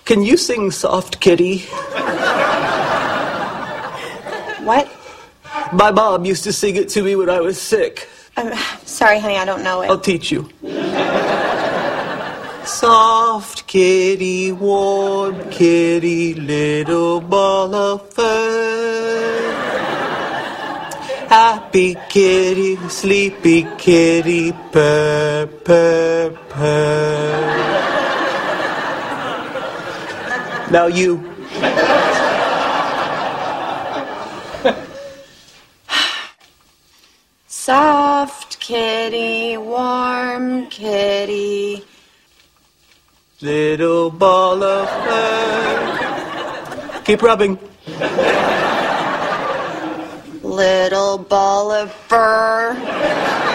Can you sing Soft Kitty? What? My mom used to sing it to me when I was sick. Sorry, honey, I don't know it. I'll teach you. Soft kitty, warm kitty, little ball of fur. Happy kitty, sleepy kitty, purr, purr, purr. Now you. Soft kitty, warm kitty. Little ball of fur. Keep rubbing. Little ball of fur.